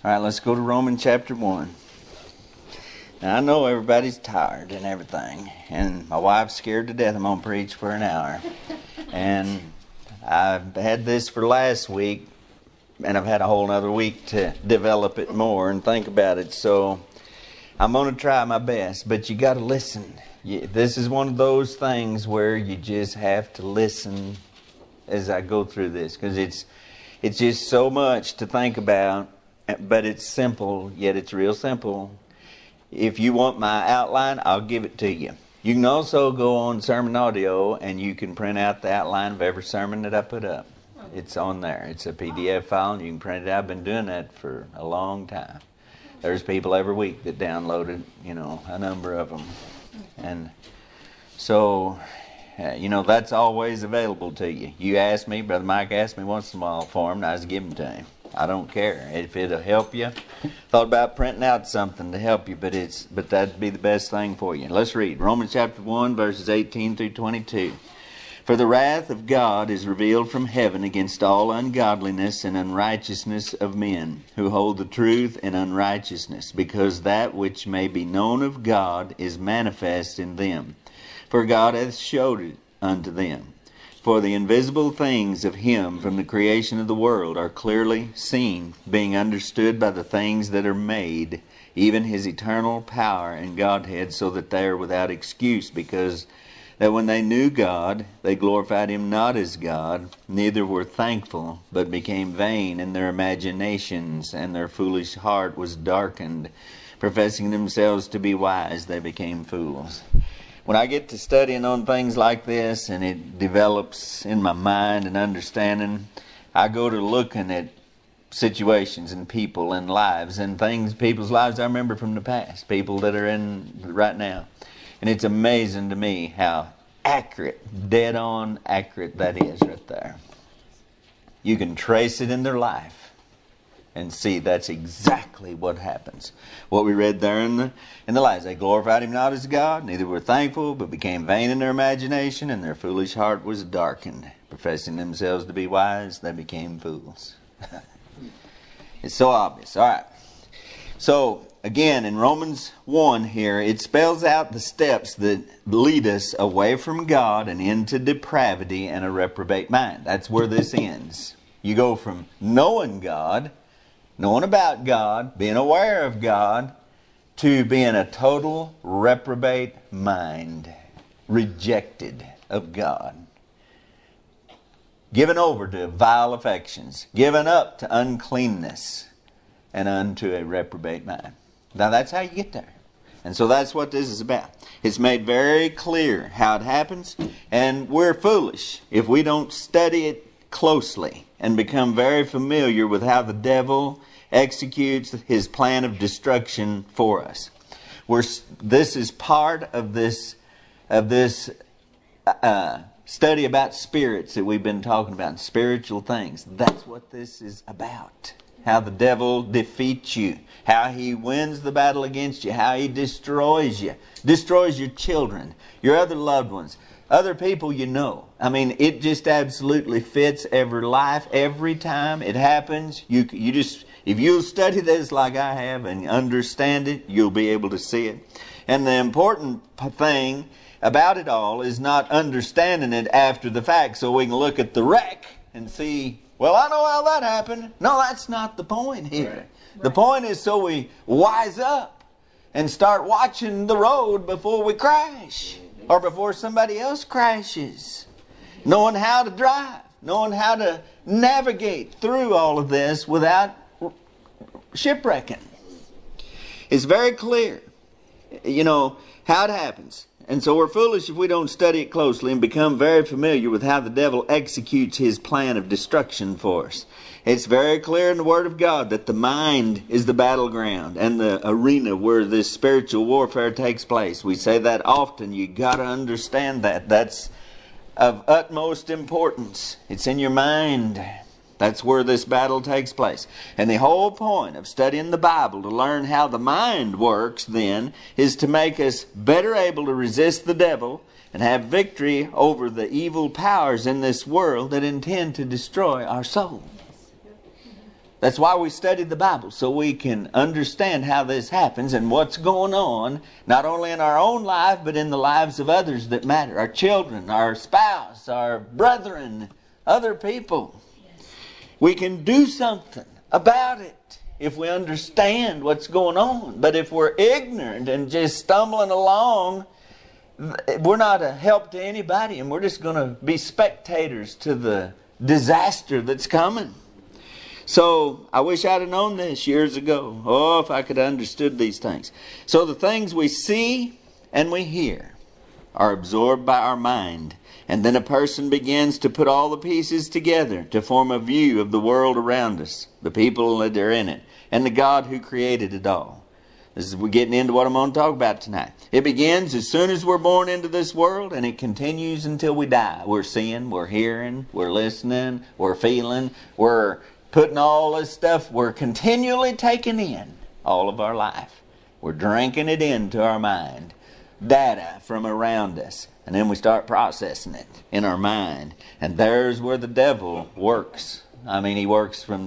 All right, let's go to Romans chapter 1. Now, I know everybody's tired and everything, and my wife's scared to death I'm going to preach for an hour. And I've had this for last week, and I've had a whole other week to develop it more and think about it. So I'm going to try my best, but you got to listen. This is one of those things where you just have to listen as I go through this, because it's just so much to think about, but it's simple, yet it's real simple. If you want my outline, I'll give it to you. You can also go on Sermon Audio and you can print out the outline of every sermon that I put up. It's on there. It's a PDF file and you can print it out. I've been doing that for a long time. There's people every week that downloaded, a number of them. And so, that's always available to you. You ask me, Brother Mike asked me once in a while for them, and I just give them to him. I don't care if it'll help you. Thought about printing out something to help you, but that'd be the best thing for you. Let's read Romans chapter 1, verses 18 through 22. For the wrath of God is revealed from heaven against all ungodliness and unrighteousness of men, who hold the truth in unrighteousness, because that which may be known of God is manifest in them. For God hath showed it unto them. For the invisible things of Him from the creation of the world are clearly seen, being understood by the things that are made, even His eternal power and Godhead, so that they are without excuse, because that when they knew God, they glorified Him not as God, neither were thankful, but became vain in their imaginations, and their foolish heart was darkened. Professing themselves to be wise, they became fools. When I get to studying on things like this and it develops in my mind and understanding, I go to looking at situations and people and lives and things, people's lives I remember from the past, people that are in right now. And it's amazing to me how accurate, dead on accurate that is right there. You can trace it in their life and see that's exactly what happens. What we read there in the lives. They glorified Him not as God, neither were thankful, but became vain in their imagination, and their foolish heart was darkened. Professing themselves to be wise, they became fools. It's so obvious. All right. So, again, in Romans 1 here, it spells out the steps that lead us away from God and into depravity and a reprobate mind. That's where this ends. You go from knowing God, knowing about God, being aware of God, to being a total reprobate mind, rejected of God, given over to vile affections, given up to uncleanness, and unto a reprobate mind. Now that's how you get there. And so that's what this is about. It's made very clear how it happens, and we're foolish if we don't study it closely and become very familiar with how the devil executes his plan of destruction for us. This is part of this study about spirits that we've been talking about, spiritual things. That's what this is about. How the devil defeats you, how he wins the battle against you, how he destroys you, destroys your children, your other loved ones, other people you know. I mean, it just absolutely fits every life, every time it happens. You just, if you'll study this like I have and understand it, you'll be able to see it. And the important thing about it all is not understanding it after the fact so we can look at the wreck and see, well, I know how that happened. No, that's not the point here. Right. The point is so we wise up and start watching the road before we crash or before somebody else crashes. Knowing how to drive, knowing how to navigate through all of this without shipwrecking. It's very clear, how it happens. And so we're foolish if we don't study it closely and become very familiar with how the devil executes his plan of destruction for us. It's very clear in the Word of God that the mind is the battleground and the arena where this spiritual warfare takes place. We say that often. You got to understand that. That's of utmost importance. It's in your mind. That's where this battle takes place. And the whole point of studying the Bible to learn how the mind works then is to make us better able to resist the devil and have victory over the evil powers in this world that intend to destroy our soul. That's why we study the Bible, so we can understand how this happens and what's going on, not only in our own life, but in the lives of others that matter. Our children, our spouse, our brethren, other people. We can do something about it if we understand what's going on. But if we're ignorant and just stumbling along, we're not a help to anybody, and we're just going to be spectators to the disaster that's coming. So, I wish I'd have known this years ago. Oh, if I could have understood these things. So, the things we see and we hear are absorbed by our mind. And then a person begins to put all the pieces together to form a view of the world around us, the people that are in it, and the God who created it all. We're getting into what I'm going to talk about tonight. It begins as soon as we're born into this world, and it continues until we die. We're seeing, we're hearing, we're listening, we're feeling, we're putting all this stuff, we're continually taking in all of our life. We're drinking it into our mind. Data from around us. And then we start processing it in our mind. And there's where the devil works. I mean, he works from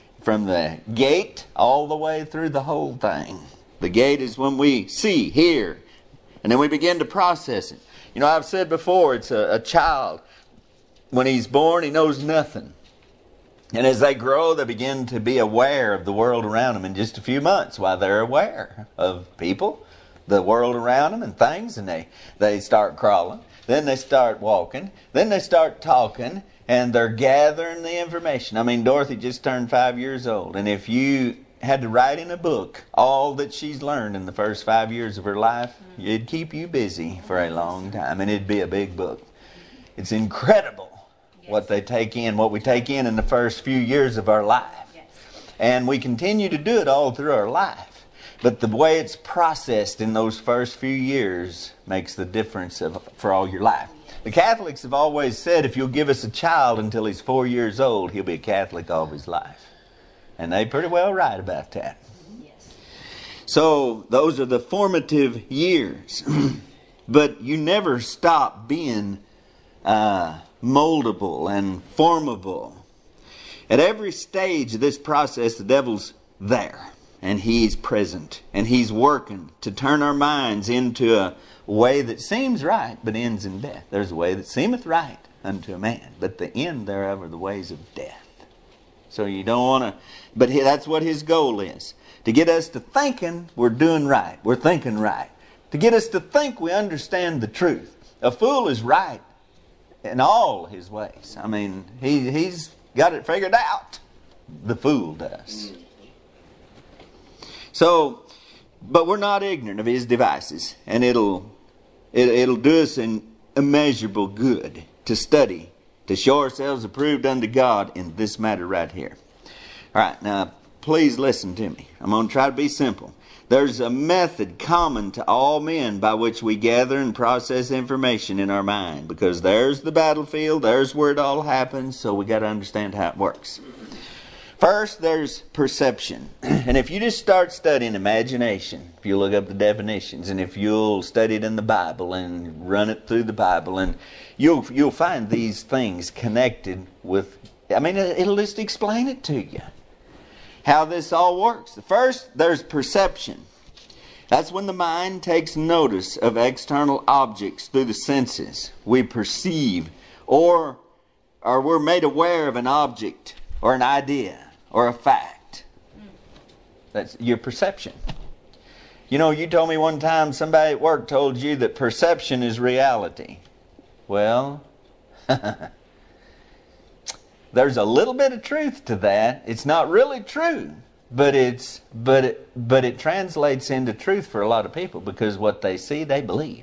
the gate all the way through the whole thing. The gate is when we see, hear, and then we begin to process it. You know, I've said before, it's a child. When he's born, he knows nothing. And as they grow, they begin to be aware of the world around them in just a few months. While they're aware of people, the world around them and things, and they start crawling. Then they start walking. Then they start talking, and they're gathering the information. I mean, Dorothy just turned 5 years old. And if you had to write in a book all that she's learned in the first 5 years of her life, it'd keep you busy for a long time. And it'd be a big book. It's incredible. What they take in, what we take in the first few years of our life. Yes. And we continue to do it all through our life. But the way it's processed in those first few years makes the difference for all your life. The Catholics have always said, if you'll give us a child until he's 4 years old, he'll be a Catholic all of his life. And they're pretty well right about that. Yes. So those are the formative years. But you never stop being moldable and formable. At every stage of this process, the devil's there. And he's present. And he's working to turn our minds into a way that seems right, but ends in death. There's a way that seemeth right unto a man, but the end thereof are the ways of death. So you don't want to... But that's what his goal is. To get us to thinking we're doing right. We're thinking right. To get us to think we understand the truth. A fool is right in all his ways. I mean, he's got it figured out. The fool does. So, but we're not ignorant of his devices. And it'll do us an immeasurable good to study, to show ourselves approved unto God in this matter right here. All right, now, please listen to me. I'm going to try to be simple. There's a method common to all men by which we gather and process information in our mind. Because there's the battlefield, there's where it all happens, so we got to understand how it works. First, there's perception. And if you just start studying imagination, if you look up the definitions, and if you'll study it in the Bible and run it through the Bible, and you'll find these things connected with, I mean, it'll just explain it to you. How this all works. First, there's perception. That's when the mind takes notice of external objects through the senses. We perceive or we're made aware of an object or an idea or a fact. That's your perception. You know, you told me one time somebody at work told you that perception is reality. Well, there's a little bit of truth to that. It's not really true, but it translates into truth for a lot of people because what they see, they believe.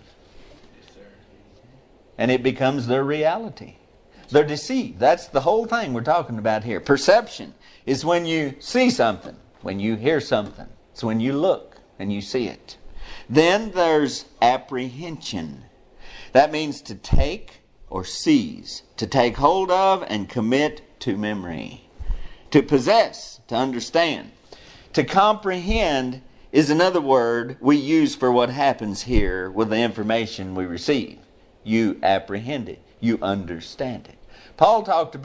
And it becomes their reality. They're deceived. That's the whole thing we're talking about here. Perception is when you see something, when you hear something. It's when you look and you see it. Then there's apprehension. That means to take or seize, to take hold of and commit to memory. To possess, to understand. To comprehend is another word we use for what happens here with the information we receive. You apprehend it. You understand it. Paul talked about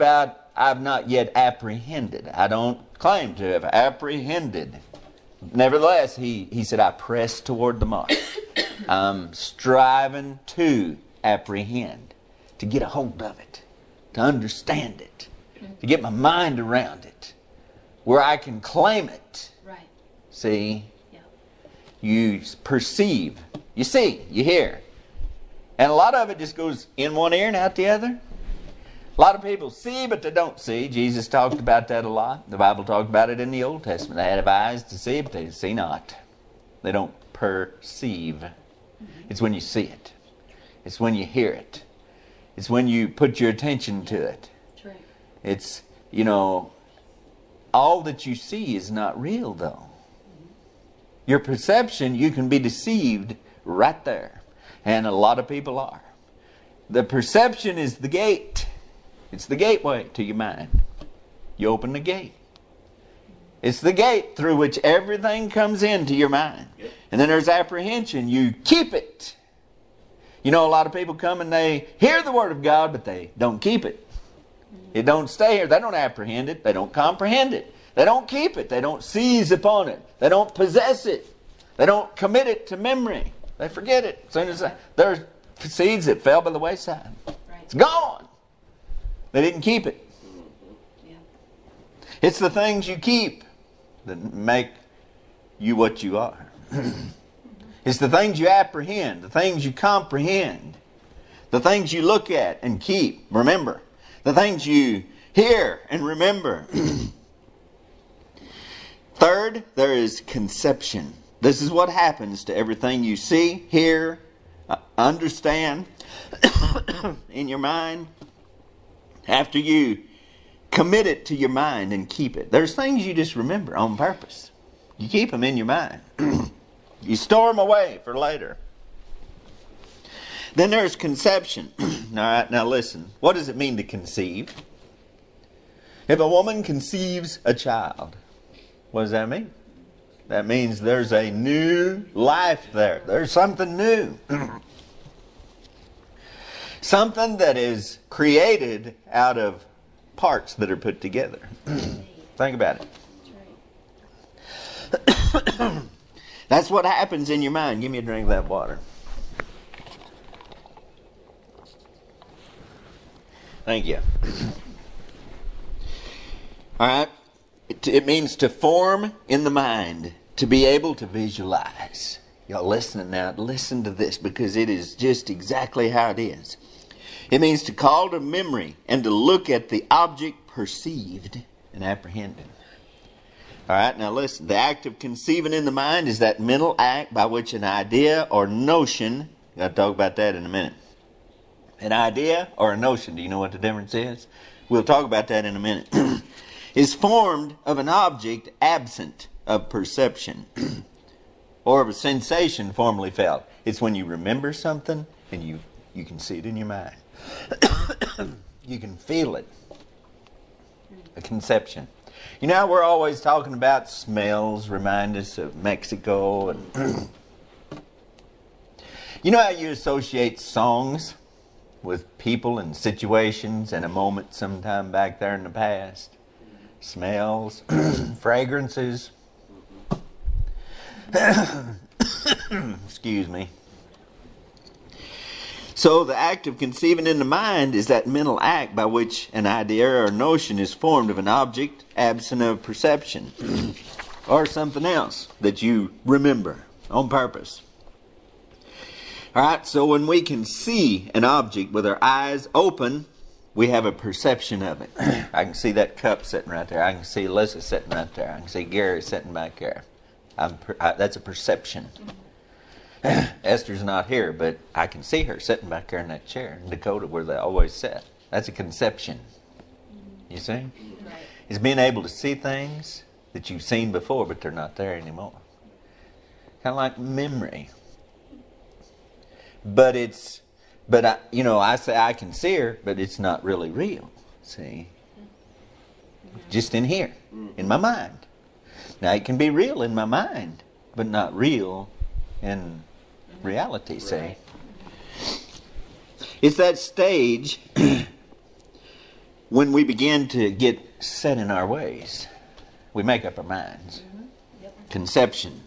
I've not yet apprehended. I don't claim to have apprehended. Nevertheless, he said, I press toward the mark. I'm striving to apprehend, to get a hold of it, to understand it, to get my mind around it, where I can claim it. Right. See? Yeah. You perceive, you see, you hear. And a lot of it just goes in one ear and out the other. A lot of people see, but they don't see. Jesus talked about that a lot. The Bible talked about it in the Old Testament. They have eyes to see, but they see not. They don't perceive. It's when you see it. It's when you hear it. It's when you put your attention to it. That's right. It's, you know, all that you see is not real, though. Your perception, you can be deceived right there. And a lot of people are. The perception is the gate. It's the gateway to your mind. You open the gate. It's the gate through which everything comes into your mind. Yep. And then there's apprehension. You keep it. You know, a lot of people come and they hear the Word of God, but they don't keep it. It don't stay here. They don't apprehend it. They don't comprehend it. They don't keep it. They don't seize upon it. They don't possess it. They don't commit it to memory. They forget it. As soon as there's seeds that fell by the wayside. Right. It's gone. They didn't keep it. Yeah. It's the things you keep that make you what you are. It's the things you apprehend, the things you comprehend, the things you look at and keep, remember, the things you hear and remember. Third, there is conception. This is what happens to everything you see, hear, understand in your mind. After you commit it to your mind and keep it. There's things you just remember on purpose. You keep them in your mind. You store them away for later. Then there's conception. All right, now listen. What does it mean to conceive? If a woman conceives a child, what does that mean? That means there's a new life there. There's something new. Something that is created out of parts that are put together. Think about it. That's what happens in your mind. Give me a drink of that water. Thank you. All right. It means to form in the mind, to be able to visualize. Y'all listening now, listen to this because it is just exactly how it is. It means to call to memory and to look at the object perceived and apprehended. All right, now listen. The act of conceiving in the mind is that mental act by which an idea or notion, got to talk about that in a minute. An idea or a notion, do you know what the difference is? We'll talk about that in a minute. Is formed of an object absent of perception or of a sensation formerly felt. It's when you remember something and you can see it in your mind. You can feel it. A conception. You know, we're always talking about smells, remind us of Mexico. And you know how you associate songs with people and situations and a moment sometime back there in the past? Smells, fragrances. Excuse me. So the act of conceiving in the mind is that mental act by which an idea or notion is formed of an object absent of perception or something else that you remember on purpose. All right, so when we can see an object with our eyes open, we have a perception of it. I can see that cup sitting right there. I can see Alyssa sitting right there. I can see Gary sitting back there. That's a perception. Esther's not here, but I can see her sitting back there in that chair in Dakota where they always sit. That's a conception. You see? Right. It's being able to see things that you've seen before, but they're not there anymore. Kind of like memory. But I say I can see her, but it's not really real. See? Just in here, in my mind. Now it can be real in my mind, but not real in reality, say. It's that stage when we begin to get set in our ways, we make up our minds. Conception.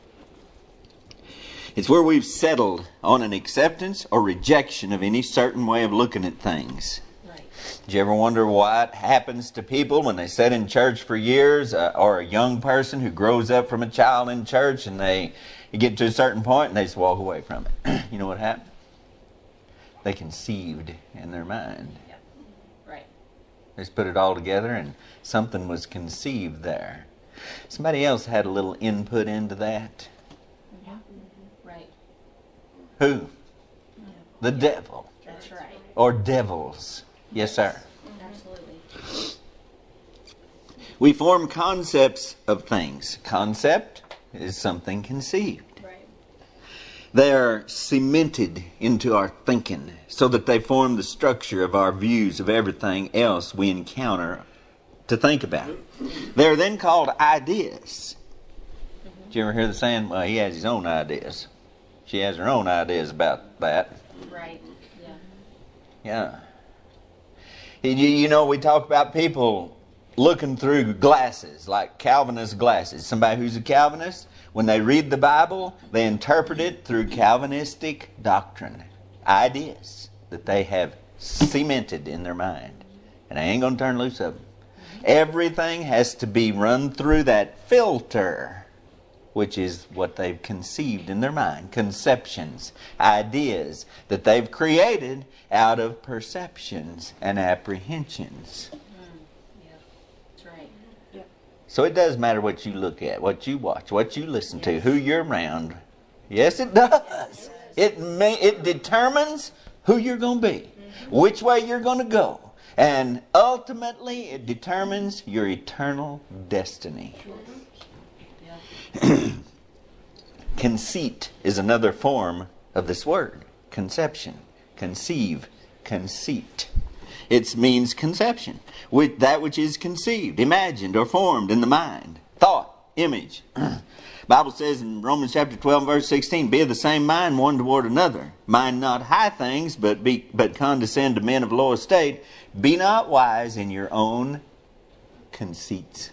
It's where we've settled on an acceptance or rejection of any certain way of looking at things. Right. Do you ever wonder what happens to people when they sit in church for years, or a young person who grows up from a child in church and they get to a certain point and they just walk away from it? You know what happened? They conceived in their mind. Yeah. Right. They just put it all together and something was conceived there. Somebody else had a little input into that. Yeah. Right. Who? Yeah. The devil. That's right. Or devils. Yes, sir. Absolutely. We form concepts of things. Concept is something conceived. Right. They are cemented into our thinking so that they form the structure of our views of everything else we encounter to think about. They're then called ideas. Did you ever hear the saying, well, he has his own ideas? She has her own ideas about that. Right. Yeah. Yeah. You know, we talk about people looking through glasses, like Calvinist glasses. Somebody who's a Calvinist, when they read the Bible, they interpret it through Calvinistic doctrine. Ideas that they have cemented in their mind. And they ain't going to turn loose of them. Everything has to be run through that filter, which is what they've conceived in their mind. Conceptions, ideas that they've created out of perceptions and apprehensions. Yeah, that's right. Yep. So it does matter what you look at, what you watch, what you listen to, who you're around. Yes, it does. It determines who you're going to be, which way you're going to go. And ultimately, it determines your eternal destiny. Yeah. Conceit is another form of this word. Conception. Conceive. Conceit. It means conception. With that which is conceived, imagined, or formed in the mind. Thought. Image. Bible says in Romans chapter 12, verse 16, be of the same mind one toward another. Mind not high things, but condescend to men of low estate. Be not wise in your own conceits.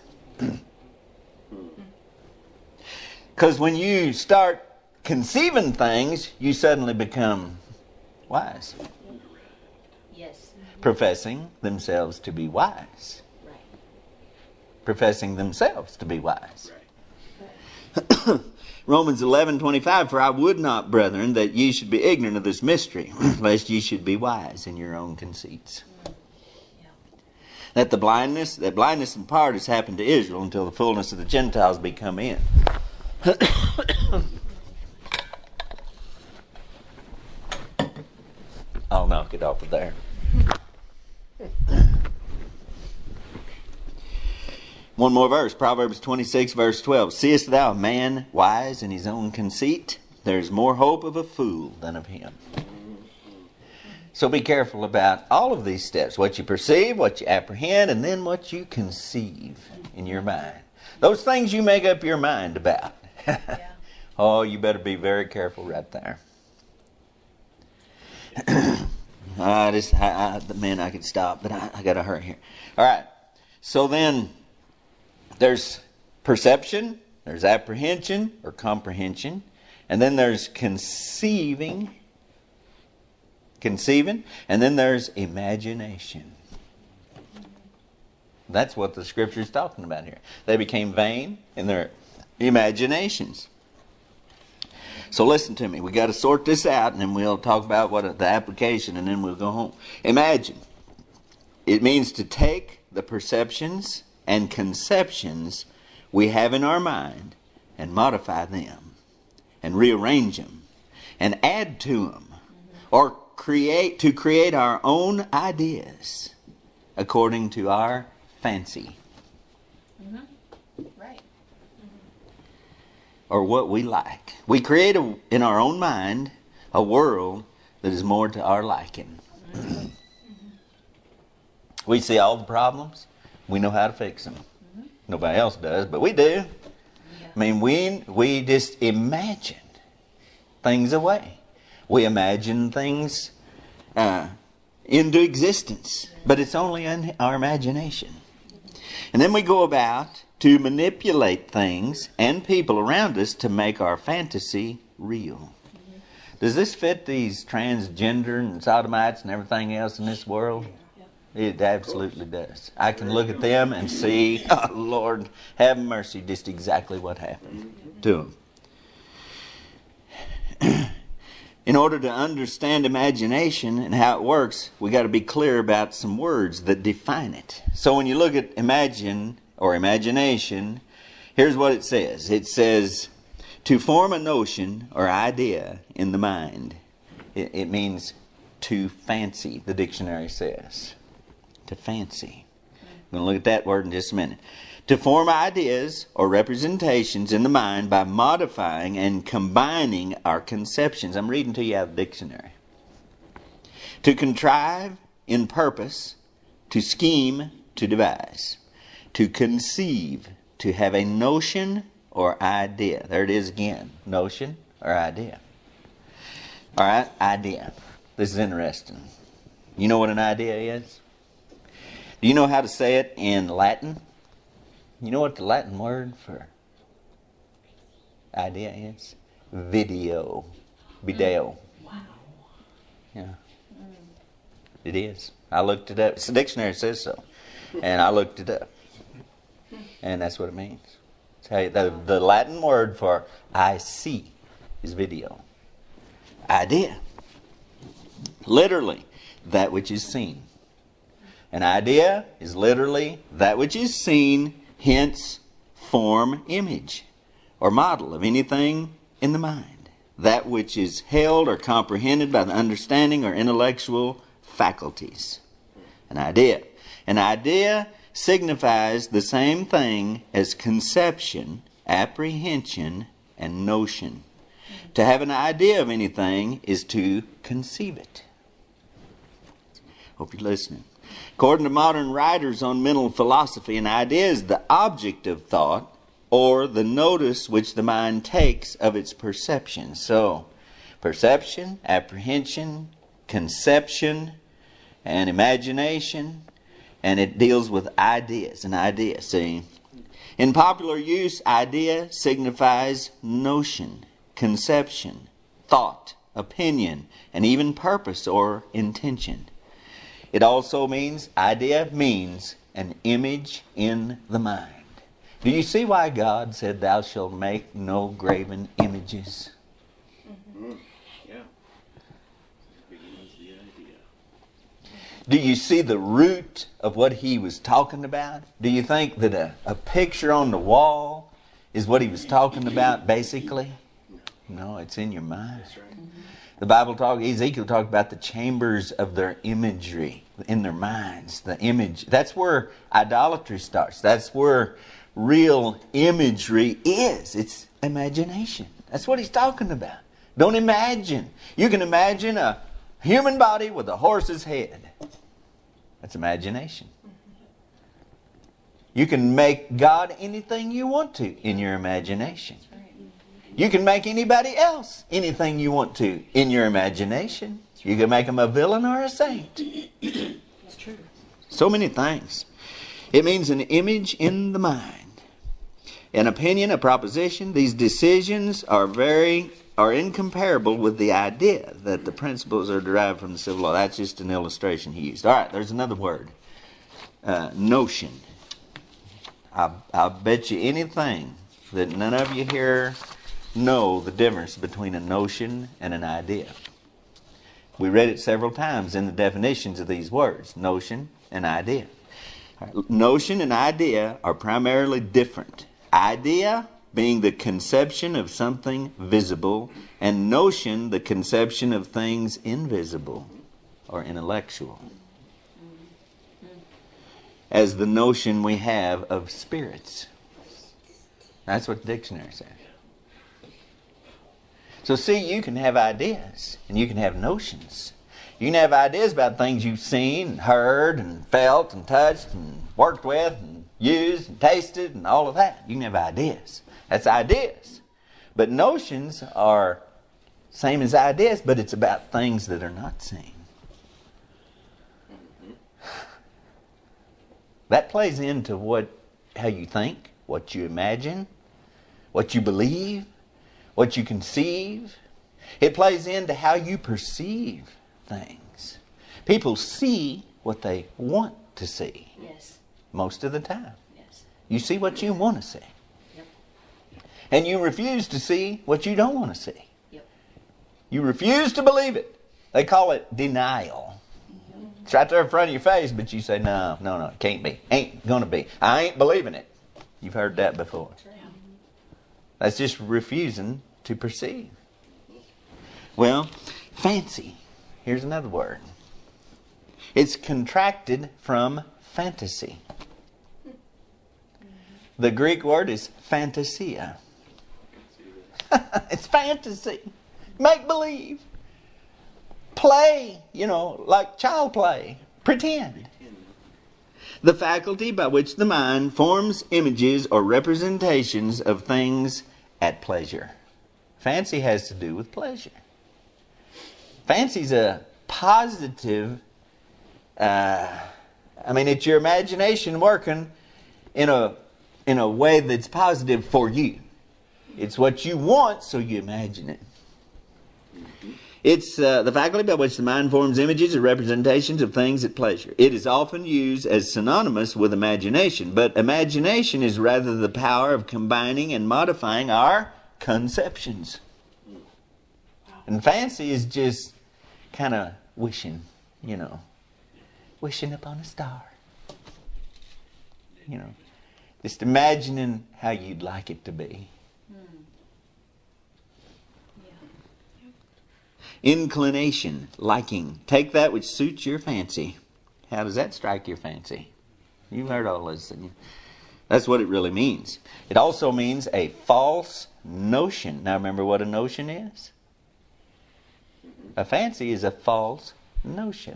Because when you start conceiving things, you suddenly become wise. Yes. Professing themselves to be wise. Right. Professing themselves to be wise. Romans 11:25, for I would not, brethren, that ye should be ignorant of this mystery, lest ye should be wise in your own conceits. Yeah. That blindness in part has happened to Israel until the fullness of the Gentiles be come in. I'll knock it off of there. One more verse, Proverbs 26, verse 12. Seest thou a man wise in his own conceit? There is more hope of a fool than of him. So be careful about all of these steps. What you perceive, what you apprehend, and then what you conceive in your mind. Those things you make up your mind about. Yeah. Oh, you better be very careful right there. Man, I could stop, but I got to hurry here. All right. So then, there's perception, there's apprehension or comprehension, and then there's conceiving, and then there's imagination. That's what the Scripture is talking about here. They became vain in their imaginations. So listen to me. We got to sort this out, and then we'll talk about what the application, and then we'll go home. Imagine. It means to take the perceptions and conceptions we have in our mind and modify them and rearrange them and add to them, or create our own ideas according to our fancy. Right. Or what we like. We create in our own mind a world that is more to our liking. We see all the problems. We know how to fix them. Nobody else does, but we do. Yeah. I mean, we just imagine things away. We imagine things into existence. But it's only in our imagination. And then we go about to manipulate things and people around us to make our fantasy real. Does this fit these transgender and sodomites and everything else in this world? It absolutely does. I can look at them and see, oh Lord, have mercy, just exactly what happened to them. In order to understand imagination and how it works, we got to be clear about some words that define it. So when you look at imagine or imagination, here's what it says. It says, to form a notion or idea in the mind. It means to fancy, the dictionary says. To fancy. I'm going to look at that word in just a minute. To form ideas or representations in the mind by modifying and combining our conceptions. I'm reading to you out of the dictionary. To contrive in purpose, to scheme, to devise. To conceive, to have a notion or idea. There it is again. Notion or idea. All right, idea. This is interesting. You know what an idea is? Do you know how to say it in Latin? You know what the Latin word for idea is? Video. Video. Wow. Yeah. It is. I looked it up. The dictionary says so. And I looked it up. And that's what it means. The Latin word for I see is video. Idea. Literally, that which is seen. An idea is literally that which is seen, hence form, image, or model of anything in the mind. That which is held or comprehended by the understanding or intellectual faculties. An idea. An idea signifies the same thing as conception, apprehension, and notion. To have an idea of anything is to conceive it. Hope you're listening. According to modern writers on mental philosophy, an idea is the object of thought or the notice which the mind takes of its perception. So, perception, apprehension, conception, and imagination, and it deals with ideas. An idea, see? In popular use, idea signifies notion, conception, thought, opinion, and even purpose or intention. It also means, idea means an image in the mind. Do you see why God said, thou shalt make no graven images? Mm-hmm. Yeah. Begins the idea. Do you see the root of what he was talking about? Do you think that a picture on the wall is what he was talking about basically? No, it's in your mind. That's right. The Bible Ezekiel talked about the chambers of their imagery in their minds. The image. That's where idolatry starts. That's where real imagery is. It's imagination. That's what he's talking about. Don't imagine. You can imagine a human body with a horse's head. That's imagination. You can make God anything you want to in your imagination. You can make anybody else anything you want to in your imagination. You can make them a villain or a saint. That's true. So many things. It means an image in the mind. An opinion, a proposition. These decisions are incomparable with the idea that the principles are derived from the civil law. That's just an illustration he used. All right, there's another word. Notion. I'll bet you anything that none of you here know the difference between a notion and an idea. We read it several times in the definitions of these words. Notion and idea. Notion and idea are primarily different. Idea being the conception of something visible, and notion the conception of things invisible or intellectual. As the notion we have of spirits. That's what the dictionary says. So see, you can have ideas and you can have notions. You can have ideas about things you've seen and heard and felt and touched and worked with and used and tasted and all of that. You can have ideas. That's ideas. But notions are same as ideas, but it's about things that are not seen. That plays into how you think, what you imagine, what you believe, what you conceive. It plays into how you perceive things. People see what they want to see. Yes. Most of the time. Yes. You see what you want to see. Yep. And you refuse to see what you don't want to see. Yep. You refuse to believe it. They call it denial. It's right there in front of your face, but you say, no, it can't be. Ain't going to be. I ain't believing it. You've heard that before. That's just refusing to perceive. Well, fancy. Here's another word. It's contracted from fantasy. The Greek word is fantasia. It's fantasy. Make believe. Play, like child play. Pretend. The faculty by which the mind forms images or representations of things at pleasure. Fancy has to do with pleasure. Fancy's a positive, it's your imagination working in a way that's positive for you. It's what you want, so you imagine it. It's the faculty by which the mind forms images or representations of things at pleasure. It is often used as synonymous with imagination, but imagination is rather the power of combining and modifying our conceptions. And fancy is just kind of wishing, wishing upon a star. Just imagining how you'd like it to be. Inclination, liking. Take that which suits your fancy. How does that strike your fancy? You've heard all this. That's what it really means. It also means a false notion. Now remember what a notion is? A fancy is a false notion.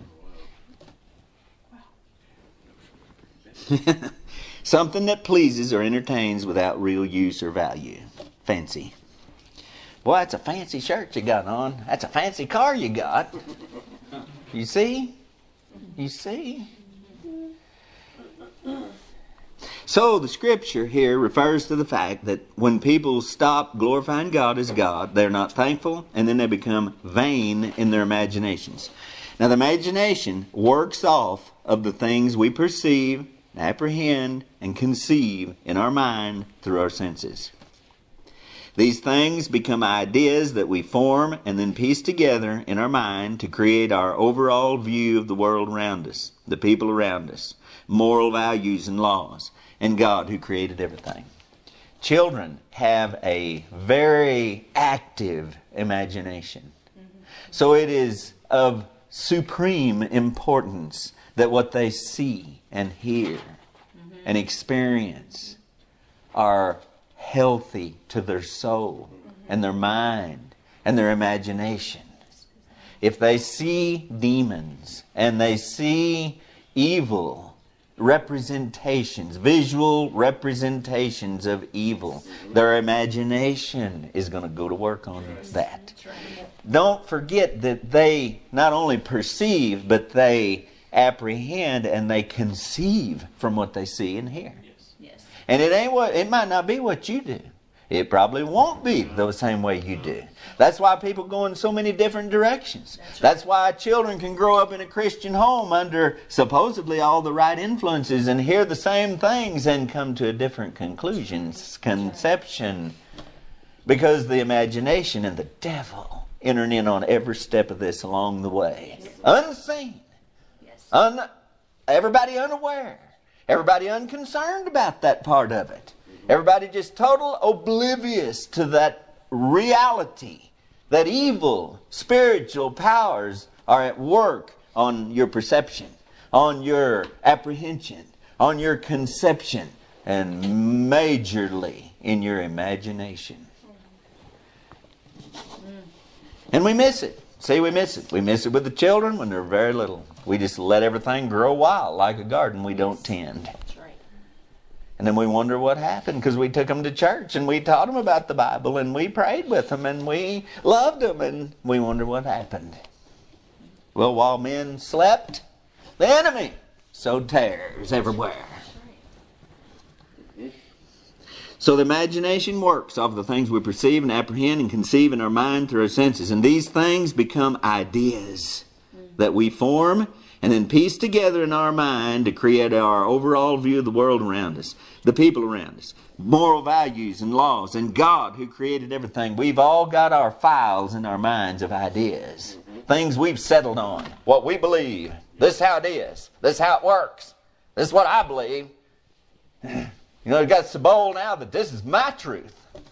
Something that pleases or entertains without real use or value. Fancy. Boy, that's a fancy shirt you got on. That's a fancy car you got. You see? You see? So the scripture here refers to the fact that when people stop glorifying God as God, they're not thankful, and then they become vain in their imaginations. Now the imagination works off of the things we perceive, apprehend, and conceive in our mind through our senses. These things become ideas that we form and then piece together in our mind to create our overall view of the world around us, the people around us, moral values and laws, and God who created everything. Children have a very active imagination. So it is of supreme importance that what they see and hear and experience are healthy to their soul and their mind and their imagination. If they see demons and they see evil representations, visual representations of evil, their imagination is going to go to work on that. Don't forget that they not only perceive, but they apprehend and they conceive from what they see and hear. And it might not be what you do. It probably won't be the same way you do. That's why people go in so many different directions. That's why children can grow up in a Christian home under supposedly all the right influences and hear the same things and come to a different conception. Because the imagination and the devil entering in on every step of this along the way. Unseen. Everybody unaware. Everybody unconcerned about that part of it. Everybody just total oblivious to that reality, that evil spiritual powers are at work on your perception, on your apprehension, on your conception, and majorly in your imagination. And we miss it. See, we miss it. We miss it with the children when they're very little. We just let everything grow wild like a garden we don't tend. That's right. And then we wonder what happened because we took them to church and we taught them about the Bible and we prayed with them and we loved them and we wonder what happened. Well, while men slept, the enemy sowed tares everywhere. So the imagination works off the things we perceive and apprehend and conceive in our mind through our senses. And these things become ideas that we form and then piece together in our mind to create our overall view of the world around us, the people around us, moral values and laws, and God who created everything. We've all got our files in our minds of ideas, things we've settled on, what we believe. This is how it is. This is how it works. This is what I believe. You know, it got so bold now that this is my truth.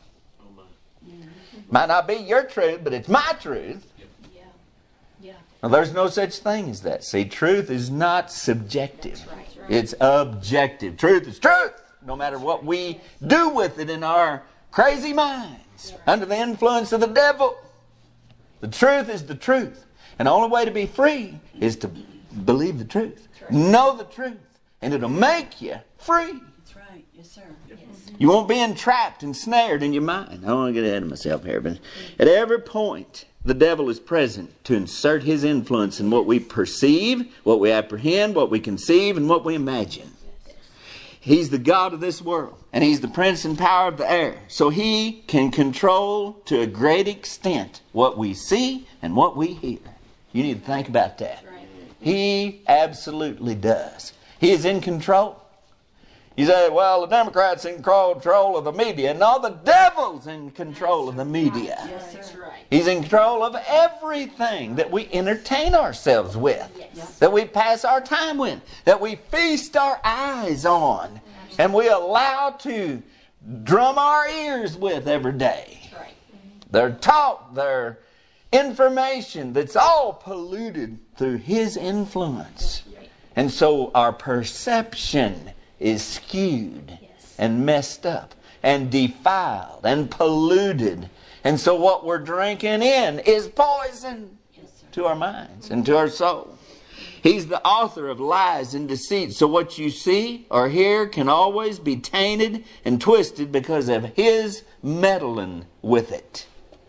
Might not be your truth, but it's my truth. Well, there's no such thing as that. See, truth is not subjective. It's objective. Truth is truth, no matter what we do with it in our crazy minds, under the influence of the devil. The truth is the truth. And the only way to be free is to believe the truth. Know the truth. And it'll make you free. That's right. Yes, sir. Yes. You won't be entrapped and snared in your mind. I don't want to get ahead of myself here, but at every point, the devil is present to insert his influence in what we perceive, what we apprehend, what we conceive, and what we imagine. He's the God of this world, and he's the prince and power of the air. So he can control to a great extent what we see and what we hear. You need to think about that. He absolutely does. He is in control. You say, well, the Democrats in control of the media. No, the devil's in control of the media. That's right. He's in control of everything that we entertain ourselves with, that we pass our time with, that we feast our eyes on, and we allow to drum our ears with every day. Their talk, their information, that's all polluted through his influence. And so our perception is skewed and messed up and defiled and polluted. And so what we're drinking in is poison to our minds and to our soul. He's the author of lies and deceit. So what you see or hear can always be tainted and twisted because of his meddling with it.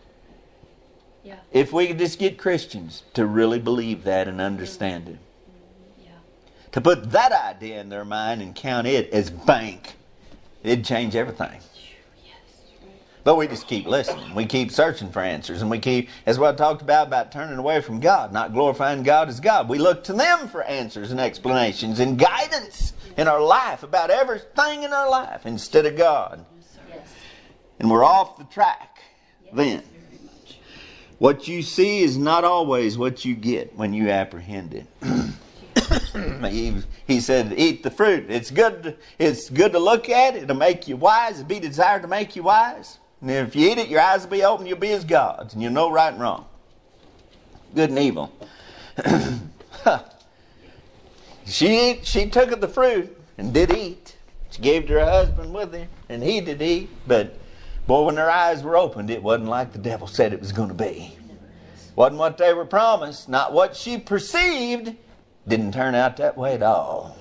If we could just get Christians to really believe that and understand it. To put that idea in their mind and count it as bank, it'd change everything. But we just keep listening. We keep searching for answers. And we keep, as what I talked about turning away from God, not glorifying God as God. We look to them for answers and explanations and guidance in our life about everything in our life instead of God. And we're off the track then. What you see is not always what you get when you apprehend it. He said, eat the fruit. It's good to look at. It'll make you wise. It'll be desired to make you wise. And if you eat it, your eyes will be open. You'll be as gods. And you'll know right and wrong. Good and evil. She took of the fruit and did eat. She gave it to her husband with her. And he did eat. But boy, when their eyes were opened, it wasn't like the devil said it was going to be. Wasn't what they were promised. Not what she perceived. Didn't turn out that way at all.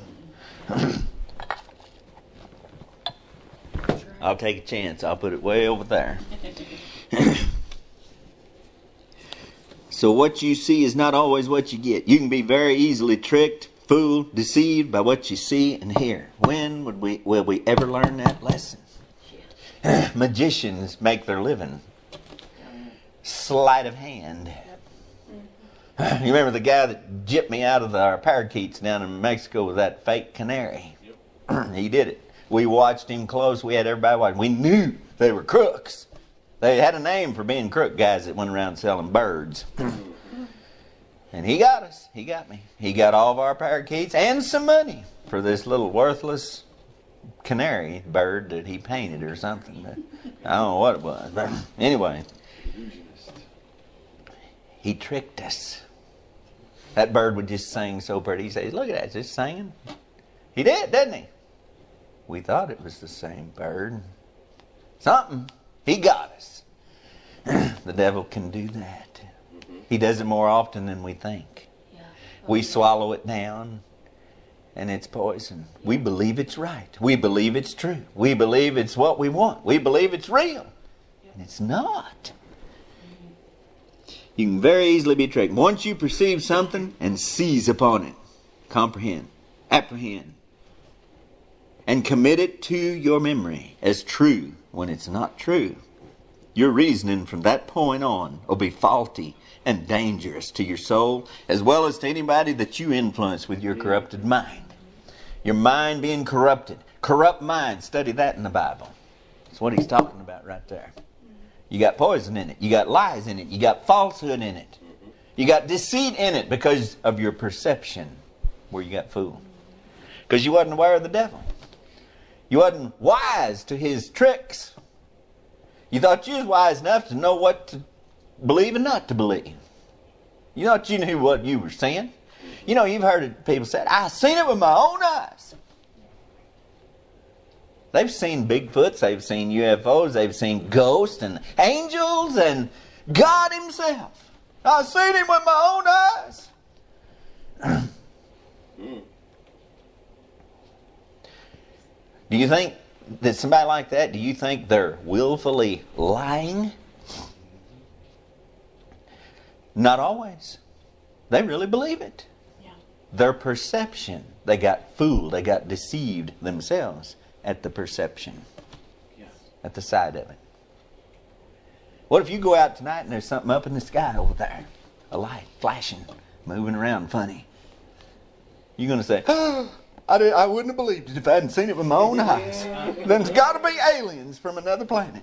I'll take a chance. I'll put it way over there. So what you see is not always what you get. You can be very easily tricked, fooled, deceived by what you see and hear. When will we ever learn that lesson? Magicians make their living. Sleight of hand. You remember the guy that gypped me out of our parakeets down in Mexico with that fake canary? He did it. We watched him close. We had everybody watching. We knew they were crooks. They had a name for being crook guys that went around selling birds. And he got us. He got me. He got all of our parakeets and some money for this little worthless canary bird that he painted or something. But I don't know what it was. But anyway, he tricked us. That bird would just sing so pretty. He says, look at that, it's just singing. He did, didn't he? We thought it was the same bird. Something. He got us. The devil can do that. He does it more often than we think. We swallow it down, and it's poison. We believe it's right. We believe it's true. We believe it's what we want. We believe it's real. And it's not. You can very easily be tricked. Once you perceive something and seize upon it, comprehend, apprehend, and commit it to your memory as true when it's not true, your reasoning from that point on will be faulty and dangerous to your soul, as well as to anybody that you influence with your corrupted mind. Your mind being corrupted. Corrupt mind. Study that in the Bible. That's what he's talking about right there. You got poison in it. You got lies in it. You got falsehood in it. You got deceit in it because of your perception where you got fooled. Because you wasn't aware of the devil. You wasn't wise to his tricks. You thought you was wise enough to know what to believe and not to believe. You thought you knew what you were seeing. You know, you've heard people say, "I seen it with my own eyes." They've seen Bigfoots, they've seen UFOs, they've seen ghosts and angels and God himself. "I've seen him with my own eyes." Do you think that somebody like that, do you think they're willfully lying? Not always. They really believe it. Yeah. Their perception, they got fooled, they got deceived themselves at the perception, at the side of it. What if you go out tonight and there's something up in the sky over there? A light flashing, moving around funny. You're going to say, "Oh, I wouldn't have believed it if I hadn't seen it with my own eyes. Then it's got to be aliens from another planet."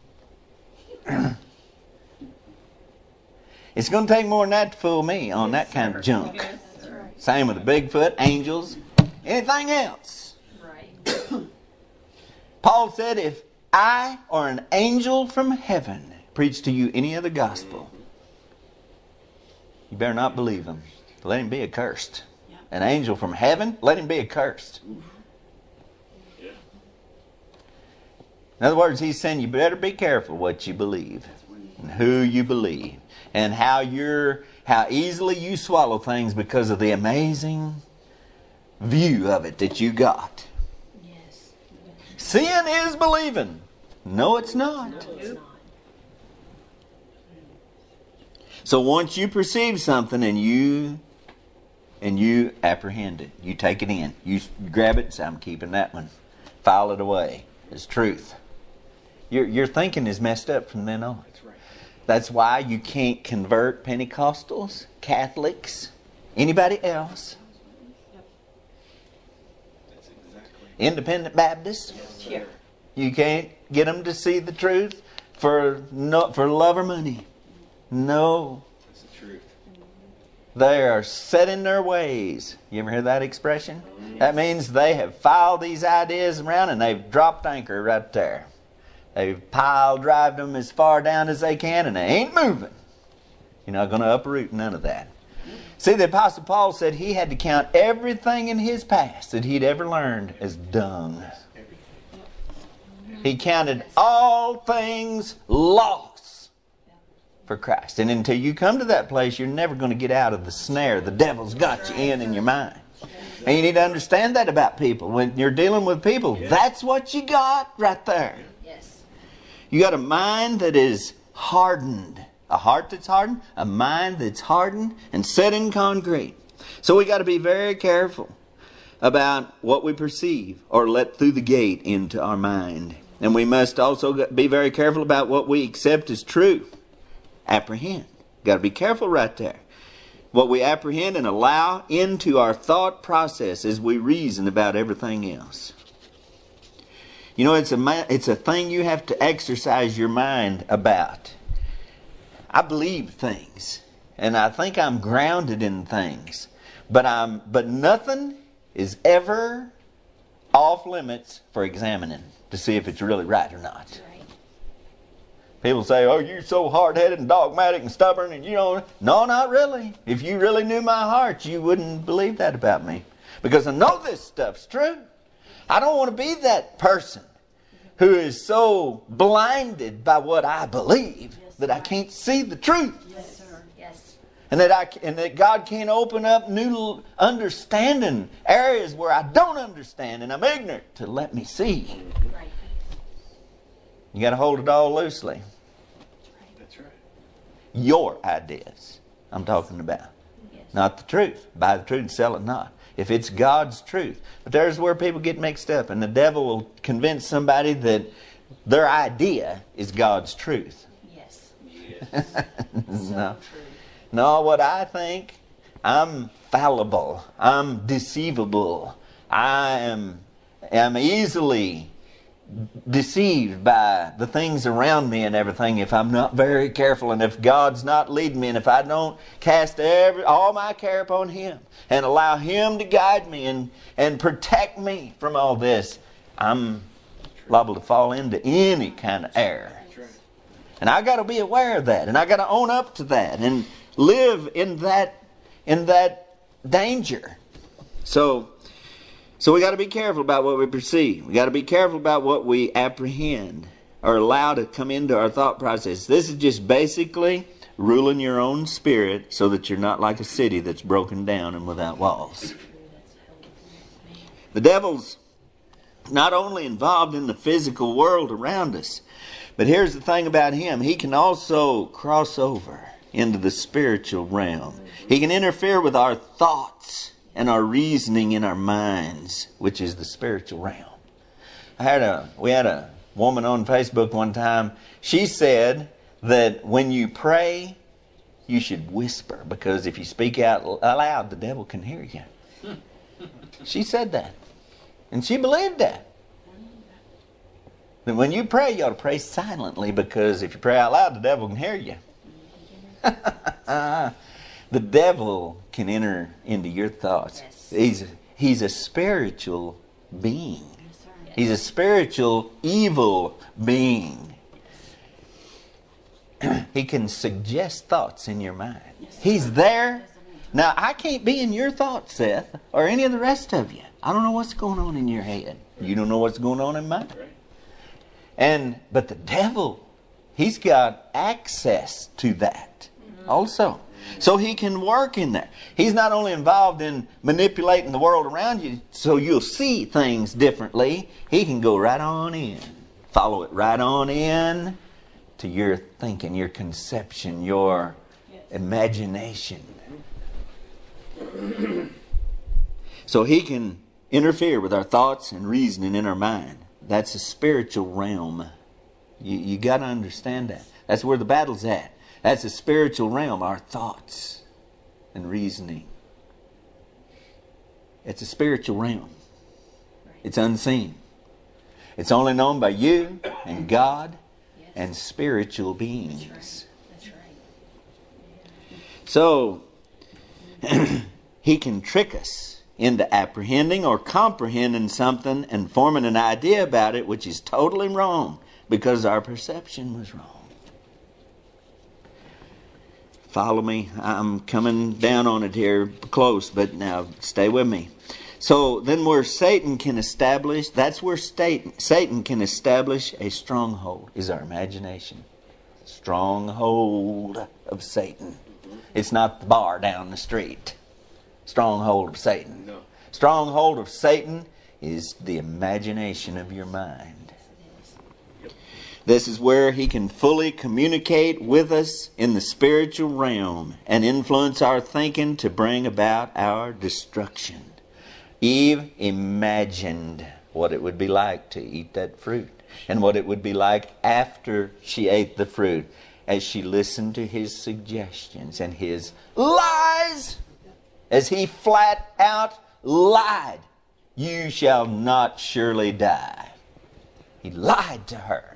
It's going to take more than that to fool me on that kind of junk. Same with the Bigfoot, angels, anything else. Right. Paul said, "If I or an angel from heaven preach to you any other gospel, you better not believe him. Let him be accursed." An angel from heaven, let him be accursed. In other words, he's saying you better be careful what you believe and who you believe and how easily you swallow things because of the amazing view of it that you got. Yes. Sin is believing. No, it's not. No, it's not. So once you perceive something and you apprehend it, you take it in, you grab it and say, "I'm keeping that one." File it away as truth. Your thinking is messed up from then on. That's right. That's why you can't convert Pentecostals, Catholics, anybody else. That's exactly. Independent Baptists. Yeah. You can't get them to see the truth for love or money. No. That's the truth. They are set in their ways. You ever hear that expression? That means they have filed these ideas around and they've dropped anchor right there. They've pile-drived them as far down as they can and they ain't moving. You're not going to uproot none of that. See, the Apostle Paul said he had to count everything in his past that he'd ever learned as dung. He counted all things lost for Christ. And until you come to that place, you're never going to get out of the snare the devil's got you in your mind. And you need to understand that about people. When you're dealing with people, that's what you got right there. Yes. You got a mind that is hardened. A heart that's hardened. A mind that's hardened and set in concrete. So we got to be very careful about what we perceive or let through the gate into our mind. And we must also be very careful about what we accept as true. Apprehend. Got to be careful right there. What we apprehend and allow into our thought process as we reason about everything else. You know, it's a thing you have to exercise your mind about. I believe things, and I think I'm grounded in things, but nothing is ever off limits for examining to see if it's really right or not. People say, "Oh, you're so hard-headed and dogmatic and stubborn," and you know, no, not really. If you really knew my heart, you wouldn't believe that about me. Because I know this stuff's true. I don't want to be that person who is so blinded by what I believe that I can't see the truth. Yes, sir. Yes. And that God can't open up new understanding areas where I don't understand and I'm ignorant to let me see. Right. You got to hold it all loosely. That's right. Your ideas I'm talking about. Yes. Not the truth. Buy the truth and sell it not. if it's God's truth. But there's where people get mixed up, and the devil will convince somebody that their idea is God's truth. Yes. No. No, what I think, I'm fallible. I'm deceivable. I am easily deceived by the things around me and everything if I'm not very careful, and if God's not leading me, and if I don't cast all my care upon Him and allow Him to guide me and protect me from all this, I'm liable to fall into any kind of error. And I got to be aware of that, and I got to own up to that and live in that danger. So we got to be careful about what we perceive. We got to be careful about what we apprehend or allow to come into our thought process. This is just basically ruling your own spirit so that you're not like a city that's broken down and without walls. The devil's not only involved in the physical world around us, but here's the thing about him. He can also cross over into the spiritual realm. He can interfere with our thoughts and our reasoning in our minds, which is the spiritual realm. We had a woman on Facebook one time. She said that when you pray, you should whisper, because if you speak out loud, the devil can hear you. She said that. And she believed that. That when you pray, you ought to pray silently, because if you pray out loud, the devil can hear you. The devil can enter into your thoughts. Yes. He's a spiritual being. Yes, he's a spiritual evil being. He can suggest thoughts in your mind. Yes, he's there. Now, I can't be in your thoughts, Seth, or any of the rest of you. I don't know what's going on in your head. You don't know what's going on in mine. But the devil, he's got access to that also. So he can work in there. He's not only involved in manipulating the world around you so you'll see things differently. He can go right on in. Follow it right on in to your thinking, your conception, your imagination. So he can interfere with our thoughts and reasoning in our mind. That's a spiritual realm. You got to understand that. That's where the battle's at. That's a spiritual realm, our thoughts and reasoning. It's a spiritual realm. It's unseen. It's only known by you and God and spiritual beings. That's right. So, he can trick us into apprehending or comprehending something and forming an idea about it which is totally wrong because our perception was wrong. Follow me. I'm coming down on it here close, but now stay with me. So then where Satan can establish, that's where Satan can establish a stronghold, is our imagination. Stronghold of Satan. It's not the bar down the street. Stronghold of Satan. No. Stronghold of Satan is the imagination of your mind. This is where he can fully communicate with us in the spiritual realm and influence our thinking to bring about our destruction. Eve imagined what it would be like to eat that fruit and what it would be like after she ate the fruit as she listened to his suggestions and his lies, as he flat out lied. You shall not surely die. He lied to her.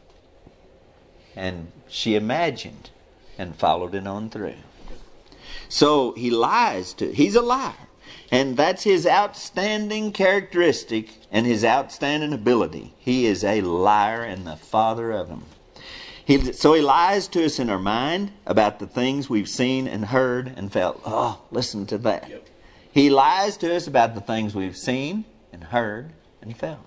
And she imagined and followed it on through. So he lies he's a liar. And that's his outstanding characteristic and his outstanding ability. He is a liar and the father of them. So he lies to us in our mind about the things we've seen and heard and felt. Oh, listen to that. Yep. He lies to us about the things we've seen and heard and felt.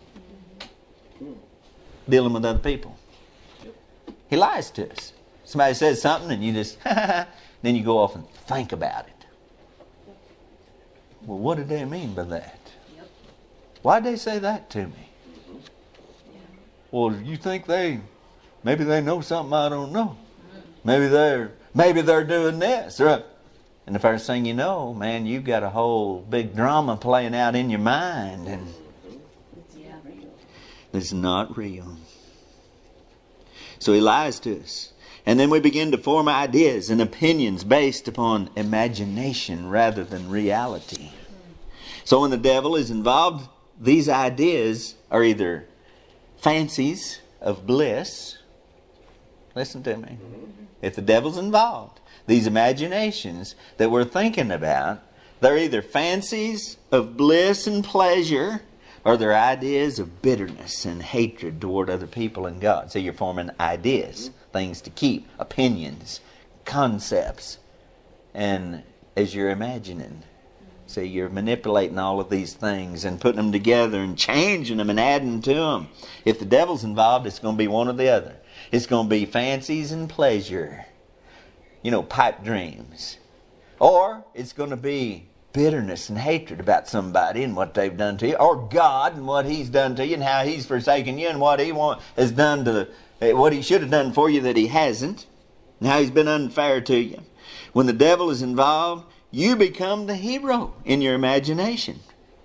Dealing with other people. He lies to us. Somebody says something and you just, then you go off and think about it. Well, what did they mean by that? Yep. Why did they say that to me? Yeah. Well, you think maybe they know something I don't know. Maybe they're doing this. Or, And the first thing you know, man, you've got a whole big drama playing out in your mind. And Yeah. it's not real. So he lies to us. And then we begin to form ideas and opinions based upon imagination rather than reality. So when the devil is involved, these ideas are either fancies of bliss. Listen to me. If the devil's involved, these imaginations that we're thinking about, they're either fancies of bliss and pleasure, or they're ideas of bitterness and hatred toward other people and God. So you're forming ideas, things to keep, opinions, concepts. And as you're imagining, so you're manipulating all of these things and putting them together and changing them and adding to them. If the devil's involved, it's going to be one or the other. It's going to be fancies and pleasure. Pipe dreams. Or it's going to be bitterness and hatred about somebody and what they've done to you. Or God and what He's done to you and how He's forsaken you and what He has done what He should have done for you that He hasn't. And how He's been unfair to you. When the devil is involved, you become the hero in your imagination.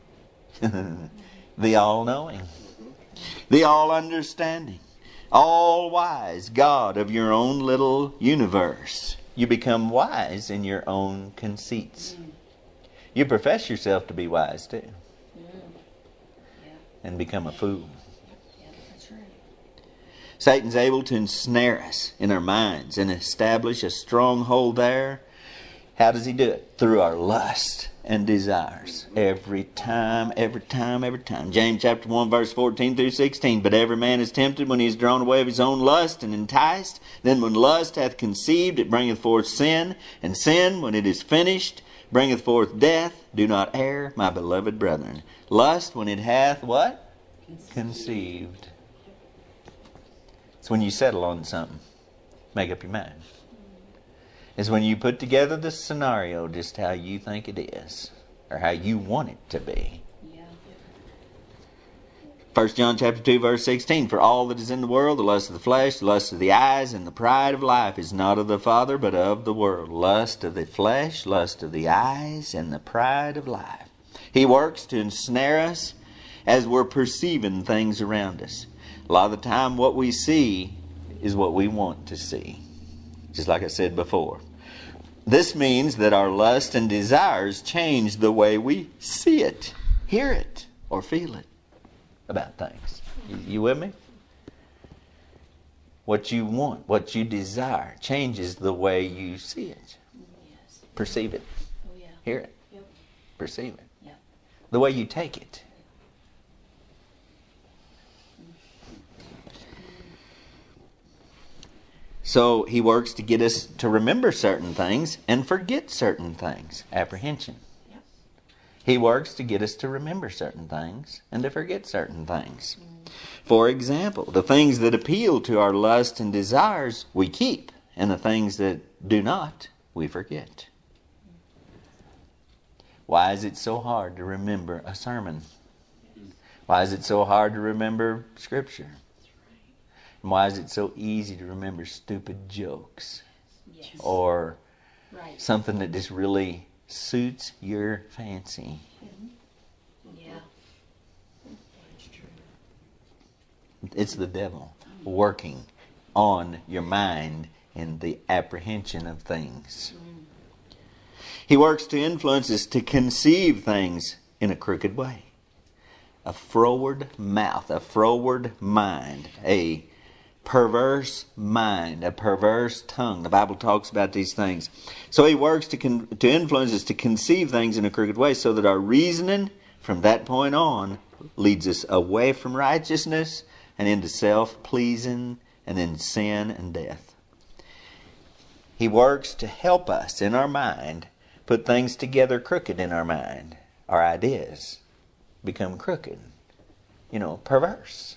The all-knowing. The all-understanding. All-wise God of your own little universe. You become wise in your own conceits. You profess yourself to be wise too. And become a fool. Yeah, that's right. Satan's able to ensnare us in our minds and establish a stronghold there. How does he do it? Through our lust and desires. Every time. James chapter 1 verse 14 through 16. But every man is tempted when he is drawn away of his own lust and enticed. Then when lust hath conceived, it bringeth forth sin. And sin, when it is finished, bringeth forth death. Do not err, my beloved brethren. Lust, when it hath what? Conceived. It's when you settle on something. Make up your mind. It's when you put together the scenario just how you think it is. Or how you want it to be. Yeah. 1 John chapter 2 verse 16. For all that is in the world, the lust of the flesh, the lust of the eyes, and the pride of life is not of the Father, but of the world. Lust of the flesh, lust of the eyes, and the pride of life. He works to ensnare us as we're perceiving things around us. A lot of the time what we see is what we want to see. Just like I said before. This means that our lust and desires change the way we see it, hear it, or feel it about things. You with me? What you want, what you desire, changes the way you see it, Yes. perceive it, Oh, yeah. hear it, Yep. perceive it, Yeah. the way you take it. So he works to get us to remember certain things and forget certain things. Apprehension. Yep. He works to get us to remember certain things and to forget certain things. For example, the things that appeal to our lust and desires we keep, and the things that do not, we forget. Why is it so hard to remember a sermon? Why is it so hard to remember Scripture? And why is it so easy to remember stupid jokes? Yes. Or Right. something that just really suits your fancy? Yeah. It's the devil working on your mind in the apprehension of things. He works to influence us to conceive things in a crooked way. A froward mouth, a froward mind, a perverse mind, a perverse tongue. The Bible talks about these things. So he works to influence us to conceive things in a crooked way so that our reasoning from that point on leads us away from righteousness and into self-pleasing and then sin and death. He works to help us in our mind put things together crooked in our mind. Our ideas become crooked. Perverse.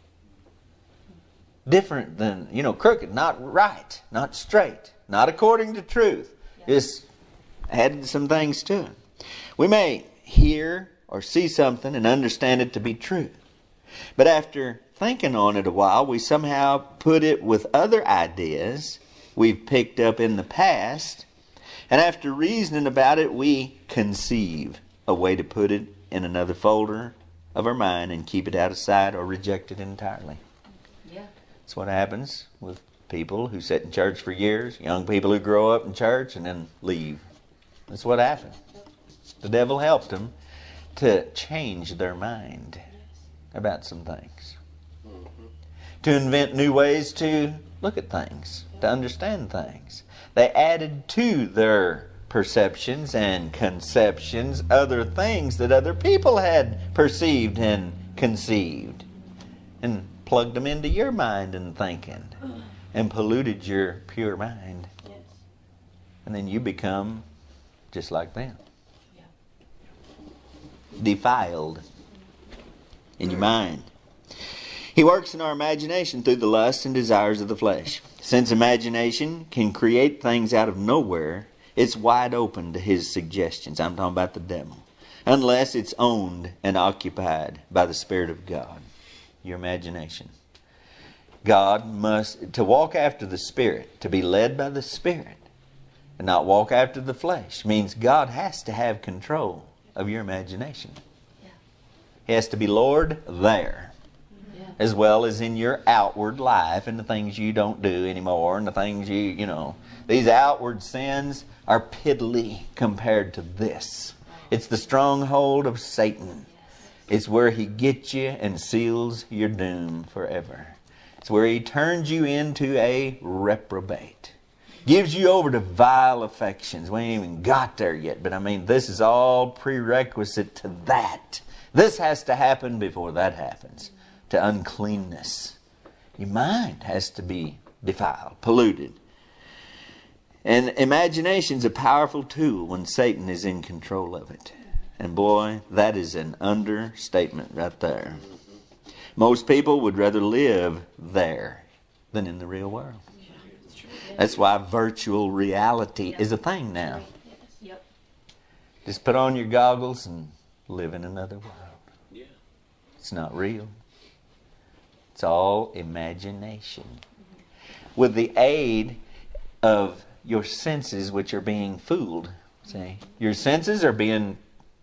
Different than, crooked, not right, not straight, not according to truth. Just added some things to it. We may hear or see something and understand it to be true. But after thinking on it a while, we somehow put it with other ideas we've picked up in the past, And after reasoning about it, we conceive a way to put it in another folder of our mind and keep it out of sight or reject it entirely. Yeah. That's what happens with people who sit in church for years, young people who grow up in church and then leave. That's what happened. The devil helped them to change their mind about some things. To invent new ways to look at things, to understand things. They added to their perceptions and conceptions other things that other people had perceived and conceived, and plugged them into your mind and thinking, and polluted your pure mind. Yes. And then you become just like them. Yeah. Defiled in your mind. He works in our imagination through the lusts and desires of the flesh. Since imagination can create things out of nowhere, it's wide open to his suggestions. I'm talking about the devil. Unless it's owned and occupied by the Spirit of God. Your imagination. God must, to walk after the Spirit, to be led by the Spirit, and not walk after the flesh, means God has to have control of your imagination. Yeah. He has to be Lord there, Yeah. as well as in your outward life and the things you don't do anymore and the things you know. These outward sins are piddly compared to this. It's the stronghold of Satan. It's where he gets you and seals your doom forever. It's where he turns you into a reprobate. Gives you over to vile affections. We ain't even got there yet, but I mean, this is all prerequisite to that. This has to happen before that happens. To uncleanness. Your mind has to be defiled, polluted. And imagination's a powerful tool when Satan is in control of it. And boy, that is an understatement right there. Most people would rather live there than in the real world. That's why virtual reality is a thing now. Yep. Just put on your goggles and live in another world. Yeah. It's not real. It's all imagination. With the aid of your senses, which are being fooled. See, your senses are being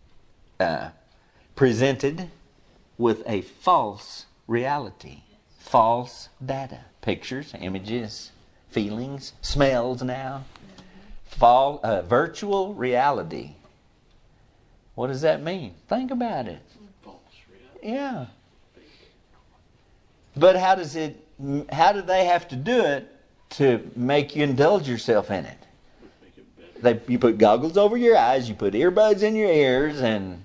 presented with a false reality, false data, pictures, images, feelings, smells. Now, virtual reality. What does that mean? Think about it. False reality. Yeah. But how do they have to do it to make you indulge yourself in it? Make it better. You put goggles over your eyes, you put earbuds in your ears, and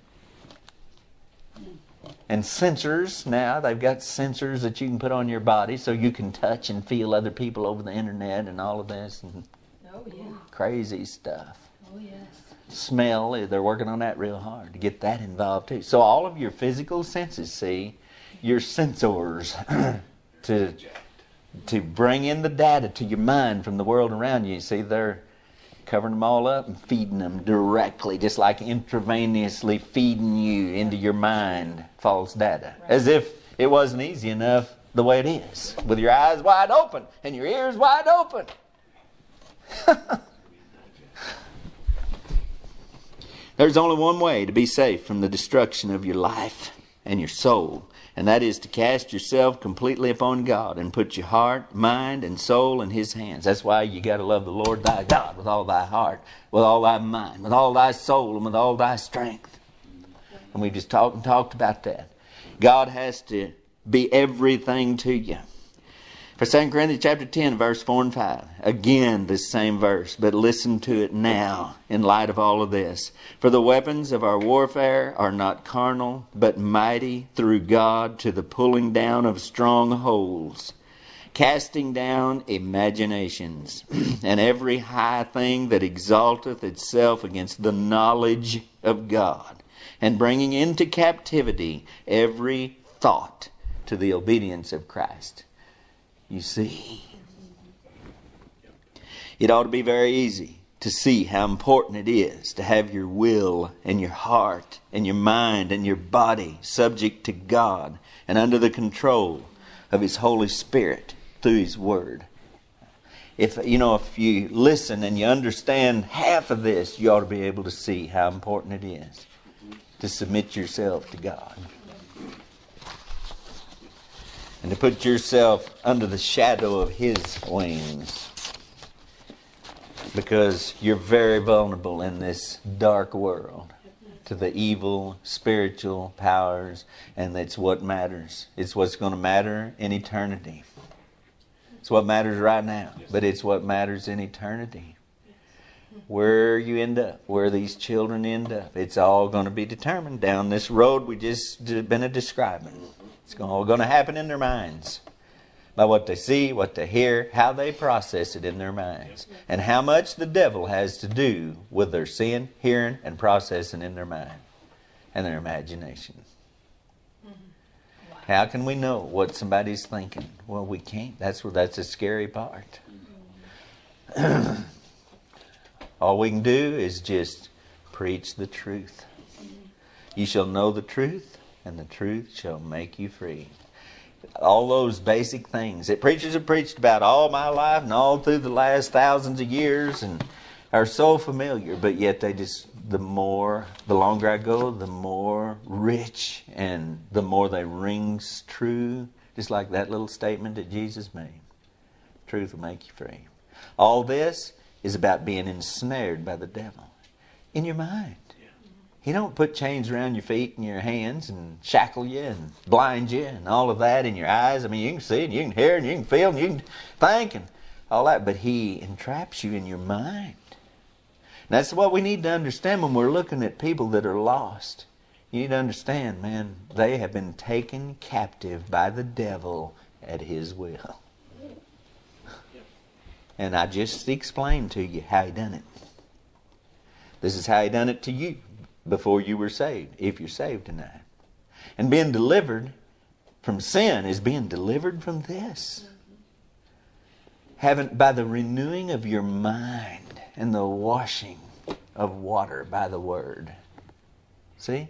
sensors. Now they've got sensors that you can put on your body so you can touch and feel other people over the internet and all of this and Oh, yeah. crazy stuff. Oh, yes. Smell, they're working on that real hard to get that involved too. So all of your physical senses, see, your sensors to bring in the data to your mind from the world around you. See, they're covering them all up and feeding them directly, just like intravenously feeding you into your mind false data. As if it wasn't easy enough the way it is, with your eyes wide open and your ears wide open. There's only one way to be safe from the destruction of your life and your soul, and that is to cast yourself completely upon God and put your heart, mind, and soul in His hands. That's why you got to love the Lord thy God with all thy heart, with all thy mind, with all thy soul, and with all thy strength. And we just talked about that. God has to be everything to you. For 2 Corinthians chapter 10, verse 4 and 5. Again, this same verse, but listen to it now in light of all of this. For the weapons of our warfare are not carnal, but mighty through God to the pulling down of strongholds, casting down imaginations, and every high thing that exalteth itself against the knowledge of God, and bringing into captivity every thought to the obedience of Christ. You see, it ought to be very easy to see how important it is to have your will and your heart and your mind and your body subject to God and under the control of His Holy Spirit through His Word. If you listen and you understand half of this, you ought to be able to see how important it is to submit yourself to God. And to put yourself under the shadow of His wings. Because you're very vulnerable in this dark world to the evil spiritual powers, and that's what matters. It's what's going to matter in eternity. It's what matters right now, but it's what matters in eternity. Where you end up, where these children end up, it's all going to be determined down this road we just been describing. It's all going to happen in their minds. By what they see, what they hear, how they process it in their minds. And how much the devil has to do with their seeing, hearing, and processing in their mind and their imagination. How can we know what somebody's thinking? Well, we can't. That's a scary part. All we can do is just preach the truth. You shall know the truth, and the truth shall make you free. All those basic things that preachers have preached about all my life and all through the last thousands of years and are so familiar, but yet the longer I go, the more rich and the more they rings true. Just like that little statement that Jesus made. Truth will make you free. All this is about being ensnared by the devil in your mind. He don't put chains around your feet and your hands and shackle you and blind you and all of that in your eyes. I mean, you can see and you can hear and you can feel and you can think and all that. But he entraps you in your mind. And that's what we need to understand when we're looking at people that are lost. You need to understand, man, they have been taken captive by the devil at his will. And I just explained to you how he done it. This is how he done it to you. Before you were saved, if you're saved tonight. And being delivered from sin is being delivered from this. By the renewing of your mind and the washing of water by the Word. See?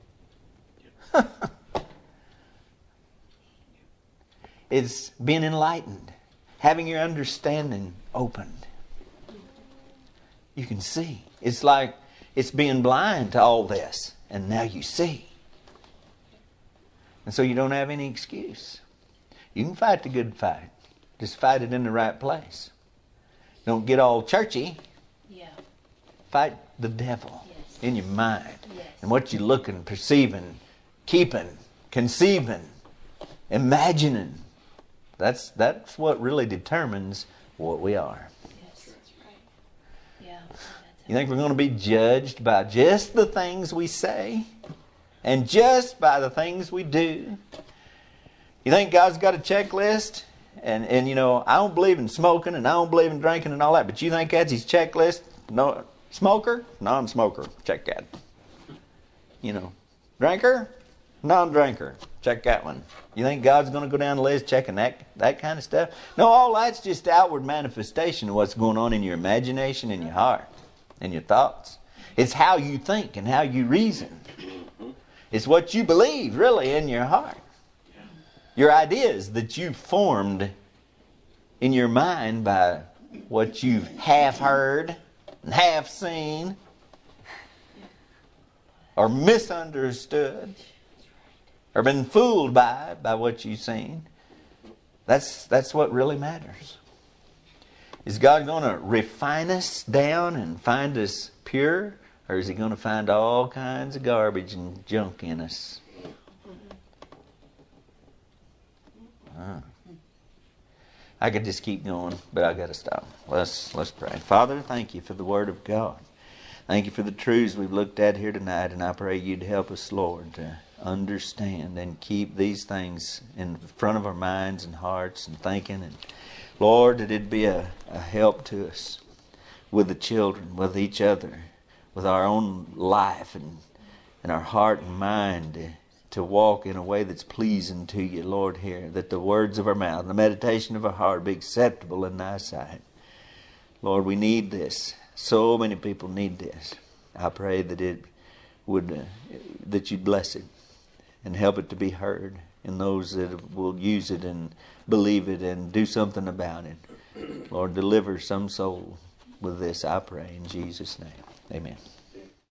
It's being enlightened. Having your understanding opened. You can see. It's like it's being blind to all this. And now you see. And so you don't have any excuse. You can fight the good fight. Just fight it in the right place. Don't get all churchy. Yeah. Fight the devil in your mind. Yes. And what you're looking, perceiving, keeping, conceiving, imagining. That's what really determines what we are. Yes. That's right. Yeah. You think we're going to be judged by just the things we say and just by the things we do? You think God's got a checklist? And I don't believe in smoking and I don't believe in drinking and all that. But you think that's his checklist? No, smoker? Non-smoker. Check that. Drinker? Non-drinker. Check that one. You think God's going to go down the list checking that kind of stuff? No, all that's just outward manifestation of what's going on in your imagination and your heart. And your thoughts. It's how you think and how you reason. It's what you believe, really, in your heart. Your ideas that you've formed in your mind by what you've half heard and half seen or misunderstood or been fooled by what you've seen. That's what really matters. Is God going to refine us down and find us pure? Or is He going to find all kinds of garbage and junk in us? I could just keep going, but I got to stop. Let's pray. Father, thank you for the Word of God. Thank you for the truths we've looked at here tonight, and I pray you'd help us, Lord, to understand and keep these things in front of our minds and hearts and thinking. And Lord, that it'd be a help to us with the children, with each other, with our own life and our heart and mind to walk in a way that's pleasing to you, Lord, here. That the words of our mouth and the meditation of our heart be acceptable in thy sight. Lord, we need this. So many people need this. I pray that it would, that you'd bless it and help it to be heard. And those that will use it and believe it and do something about it. Lord, deliver some soul with this, I pray, in Jesus' name. Amen.